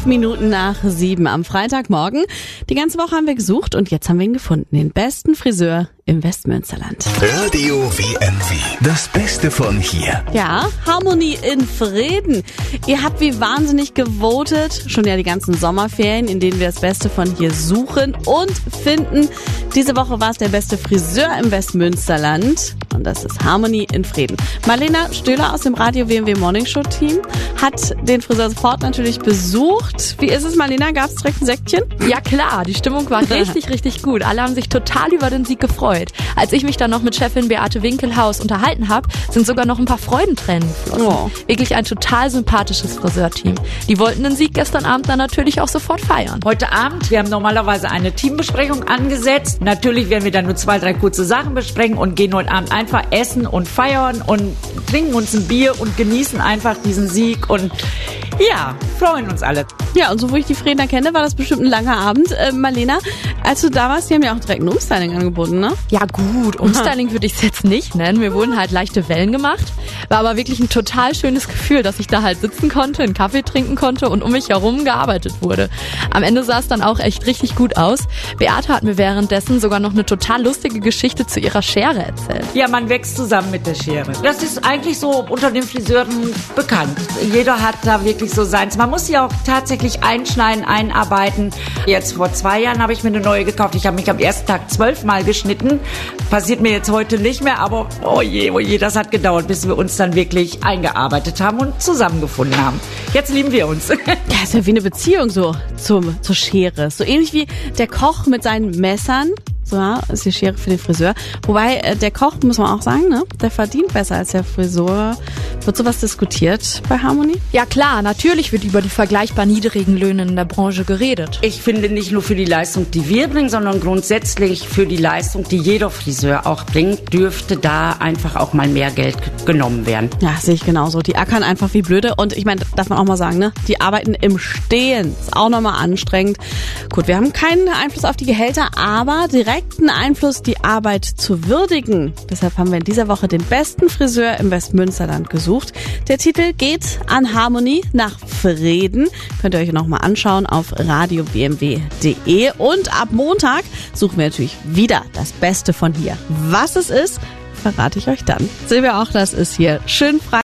7:05 am Freitagmorgen. Die ganze Woche haben wir gesucht und jetzt haben wir ihn gefunden. Den besten Friseur im Westmünsterland. Radio WMW. Das Beste von hier. Ja, Harmonie in Vreden. Ihr habt wie wahnsinnig gewotet. Schon ja die ganzen Sommerferien, in denen wir das Beste von hier suchen und finden. Diese Woche war es der beste Friseur im Westmünsterland. Und das ist Harmonie in Vreden. Marlena Stöhler aus dem Radio WMW Morning Show Team hat den Friseur sofort natürlich besucht. Wie ist es, Marlena? Gab es direkt ein Säckchen? Ja klar, die Stimmung war richtig gut. Alle haben sich total über den Sieg gefreut. Als ich mich dann noch mit Chefin Beate Winkelhaus unterhalten habe, sind sogar noch ein paar Freudentränen geflossen. Oh. Wirklich ein total sympathisches Friseurteam. Die wollten den Sieg gestern Abend dann natürlich auch sofort feiern. Heute Abend, wir haben normalerweise eine Teambesprechung angesetzt. Natürlich werden wir dann nur 2, 3 kurze Sachen besprechen und gehen heute Abend einfach essen und feiern und trinken uns ein Bier und genießen einfach diesen Sieg und ja, freuen uns alle. Ja, und so wo ich die Vredener kenne, war das bestimmt ein langer Abend. Marlena, als du da warst, die haben ja auch direkt ein Umstyling angeboten, ne? Ja gut, Umstyling würde ich es jetzt nicht nennen. Mir wurden halt leichte Wellen gemacht. War aber wirklich ein total schönes Gefühl, dass ich da halt sitzen konnte, einen Kaffee trinken konnte und um mich herum gearbeitet wurde. Am Ende sah es dann auch echt richtig gut aus. Beate hat mir währenddessen sogar noch eine total lustige Geschichte zu ihrer Schere erzählt. Ja, man wächst zusammen mit der Schere. Das ist eigentlich so unter den Friseuren bekannt. Jeder hat da wirklich so seins. Man muss sie auch tatsächlich einschneiden, einarbeiten. Jetzt vor 2 Jahren habe ich mir eine neue gekauft. Ich habe mich am ersten Tag 12 Mal geschnitten. Passiert mir jetzt heute nicht mehr, aber oh je, das hat gedauert, bis wir uns dann wirklich eingearbeitet haben und zusammengefunden haben. Jetzt lieben wir uns. Ja, ist ja wie eine Beziehung so zur Schere. So ähnlich wie der Koch mit seinen Messern. So, ja, ist die Schere für den Friseur. Wobei, der Koch, muss man auch sagen, ne, der verdient besser als der Friseur. Wird sowas diskutiert bei Harmonie? Ja klar, natürlich wird über die vergleichbar niedrigen Löhne in der Branche geredet. Ich finde nicht nur für die Leistung, die wir bringen, sondern grundsätzlich für die Leistung, die jeder Friseur auch bringt, dürfte da einfach auch mal mehr Geld genommen werden. Ja, sehe ich genauso. Die ackern einfach wie blöde. Und ich meine, darf man auch mal sagen, ne, die arbeiten im Stehen. Ist auch nochmal anstrengend. Gut, wir haben keinen Einfluss auf die Gehälter, aber direkten Einfluss, die Arbeit zu würdigen. Deshalb haben wir in dieser Woche den besten Friseur im Westmünsterland gesucht. Der Titel geht an Harmonie nach Vreden. Könnt ihr euch nochmal anschauen auf radiobmw.de. Und ab Montag suchen wir natürlich wieder das Beste von hier. Was es ist, verrate ich euch dann. Sehen wir auch, das ist hier schön frei.